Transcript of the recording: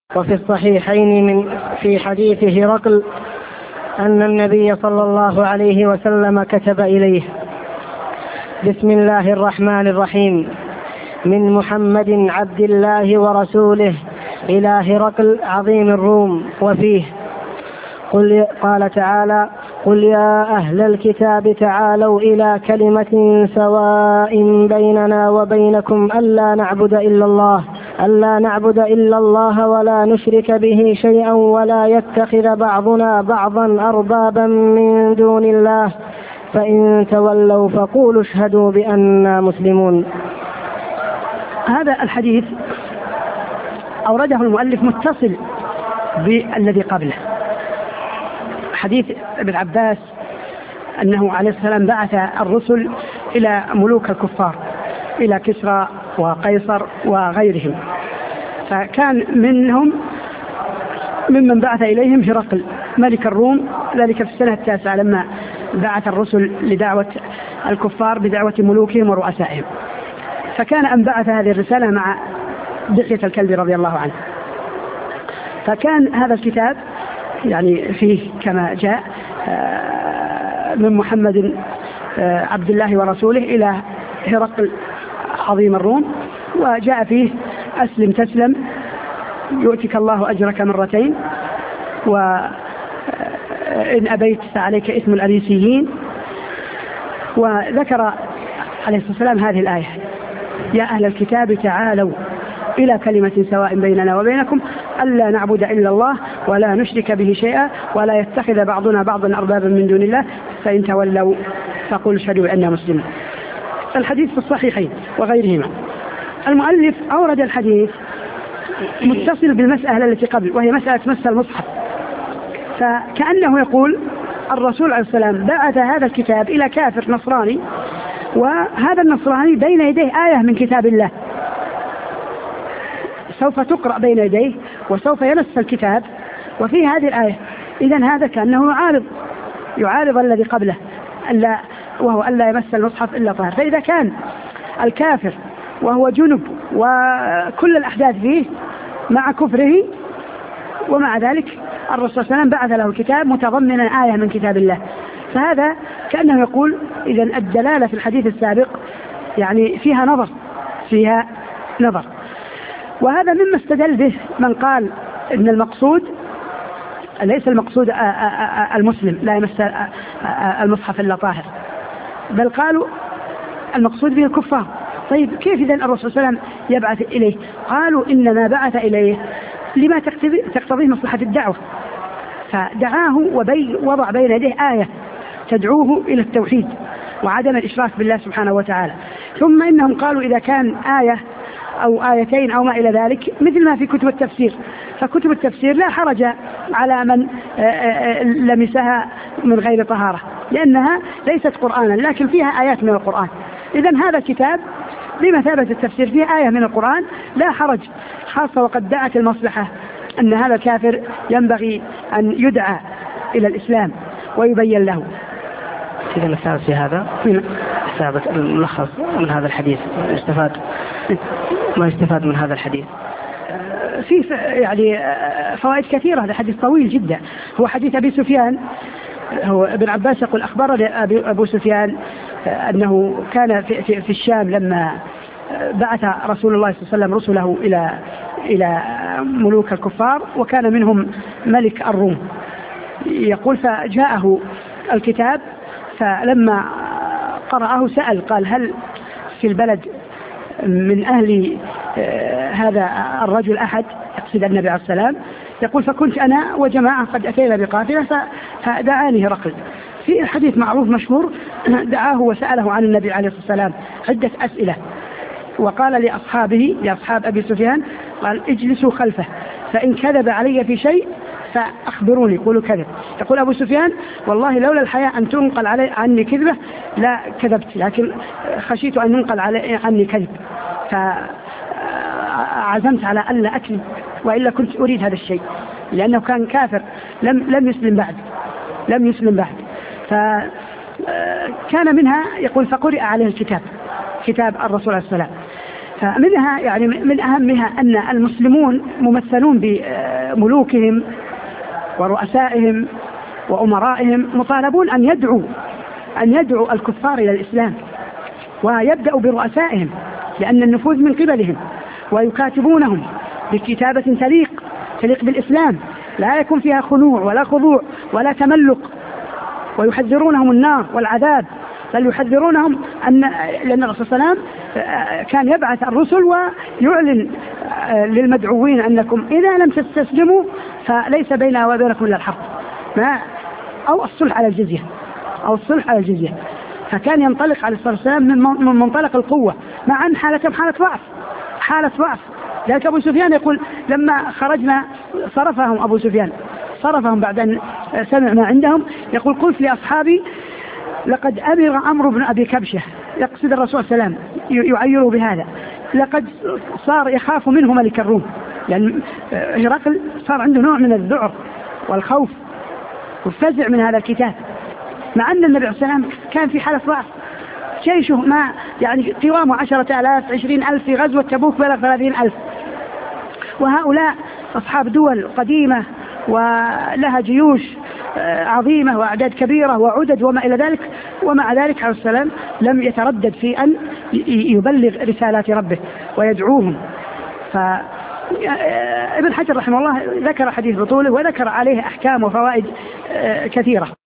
وفي الصحيحين في حديث هرقل أن النبي صلى الله عليه وسلم كتب إليه: بسم الله الرحمن الرحيم، من محمد عبد الله ورسوله إلى هرقل عظيم الروم. وفيه قال تعالى: قل يا أهل الكتاب تعالوا إلى كلمة سواء بيننا وبينكم ألا نعبد إلا الله ولا نشرك به شيئا ولا يتخذ بعضنا بعضا أربابا من دون الله فإن تولوا فقولوا اشهدوا بأننا مسلمون. هذا الحديث أورده المؤلف متصل بالذي قبله، حديث ابن عباس أنه عليه السلام بعث الرسل إلى ملوك الكفار، إلى كسرى وقيصر وغيرهم، فكان ممن بعث إليهم هرقل ملك الروم، ذلك في السنة 9 لما بعث الرسل لدعوة الكفار بدعوة ملوكهم ورؤسائهم. فكان أن بعث هذه الرسالة مع دحية الكلب رضي الله عنه. فكان هذا الكتاب يعني فيه كما جاء من محمد عبد الله ورسوله إلى هرقل عظيم الروم، وجاء فيه: أسلم تسلم يؤتك الله أجرك مرتين، وإن أبيت فعليك إثم الأريسيين. وذكر عليه الصلاة والسلام هذه الآية: يا أهل الكتاب تعالوا إلى كلمة سواء بيننا وبينكم ألا نعبد إلا الله ولا نشرك به شيئا ولا يتخذ بعضنا بعضا أربابا من دون الله فإن تولوا فقولوا اشهدوا بأننا مسلمون. الحديث في الصحيحين وغيرهما. المؤلف أورد الحديث متصل بالمسألة التي قبل، وهي مسألة مس المصحف. فكأنه يقول الرسول عليه السلام بعث هذا الكتاب إلى كافر نصراني، وهذا النصراني بين يديه آية من كتاب الله سوف تقرأ بين يديه وسوف يمس الكتاب وفي هذه الآية. إذن هذا كأنه يعارض الذي قبله، وهو ألا يمس المصحف إلا طاهر. فإذا كان الكافر وهو جنب وكل الأحداث فيه مع كفره، ومع ذلك الرسول صلى الله عليه وسلم بعث له الكتاب متضمنا آية من كتاب الله، فهذا كأنه يقول إذن الدلالة في الحديث السابق يعني فيها نظر. وهذا مما استدل به من قال إن المقصود ليس المقصود المسلم لا يمس المصحف إلا طاهر، بل قالوا المقصود به الكفار. طيب كيف إذن الرسول صلى الله عليه وسلم يبعث إليه؟ قالوا إنما بعث إليه لما تقتضيه مصلحة الدعوة، فدعاه ووضع بين يديه آية تدعوه إلى التوحيد وعدم الإشراك بالله سبحانه وتعالى. ثم إنهم قالوا إذا كان آية أو آيتين أو ما إلى ذلك مثل ما في كتب التفسير، فكتب التفسير لا حرج على من لمسها من غير طهارة، لأنها ليست قرآنا لكن فيها آيات من القرآن. إذن هذا الكتاب بمثابة التفسير فيه آية من القرآن لا حرج، خاصة وقد دعت المصلحة أن هذا الكافر ينبغي أن يدعى إلى الإسلام ويبين له. إذا الثالث في هذا ثابت الملخص من هذا الحديث، ما يستفاد من هذا الحديث في يعني فوائد كثيرة. هذا حديث طويل جدا، هو حديث أبي سفيان. هو ابن عباس يقول أخبرني أبو سفيان أنه كان في الشام لما بعث رسول الله صلى الله عليه وسلم رسله إلى ملوك الكفار، وكان منهم ملك الروم. يقول فجاءه الكتاب، فلما قرأه سأل قال: هل في البلد من أهل هذا الرجل أحد؟ يقصد النبي عليه السلام. يقول فكنت أنا وجماعة قد أتينا بقافلة فدعاني هرقل. في الحديث معروف مشهور دعاه وسأله عن النبي عليه الصلاة والسلام عدة أسئلة، وقال لأصحاب أبي سفيان قال: اجلسوا خلفه فإن كذب علي في شيء فأخبروني قولوا كذب. يقول أبو سفيان: والله لولا الحياء أن تنقل عني كذبة لا كذبت، لكن خشيت أن ينقل عني كذب فعزمت على ألا أكذب، وإلا كنت أريد هذا الشيء، لأنه كان كافر لم يسلم بعد. فكان منها يقول فقرئ عليه الكتاب، كتاب الرسول عليه السلام، فمنها يعني من أهمها أن المسلمون ممثلون بملوكهم ورؤسائهم وأمرائهم مطالبون أن يدعوا الكفار إلى الإسلام، ويبدأوا برؤسائهم لأن النفوذ من قبلهم، ويكاتبونهم بكتابة تليق بالإسلام لا يكون فيها خنوع ولا خضوع ولا تملق، ويحذرونهم النار والعذاب، بل يحذرونهم لأن الرسول صلى الله عليه وسلم كان يبعث الرسل ويعلن للمدعوين أنكم إذا لم تستسلموا فليس بيننا وبينكم إلا الحرب أو الصلح على الجزية. فكان ينطلق عليه الصلاة والسلام من منطلق القوة، مع أن حالتهم حالة ضعف. ذلك أبو سفيان يقول لما خرجنا صرفهم بعد أن سمع ما عندهم، يقول قلت لأصحابي لقد أمر عمرو بن أبي كبشة، يقصد الرسول صلى الله عليه وسلم يعيره بهذا، لقد صار يخاف منه ملك الروم، لأن هرقل صار عنده نوع من الذعر والخوف والفزع من هذا الكتاب، مع أن النبي عليه الصلاة والسلام كان في حالة ضعف، جيشه ما يعني قوامه 10,000 20,000، في غزوة تبوك بلغ 30,000، وهؤلاء أصحاب دول قديمة ولها جيوش عظيمة وأعداد كبيرة وعدد وما إلى ذلك، ومع ذلك عليه السلام لم يتردد في أن يبلغ رسالات ربه ويدعوهم. فابن حجر رحمه الله ذكر حديث بطوله وذكر عليه أحكام وفوائد كثيرة.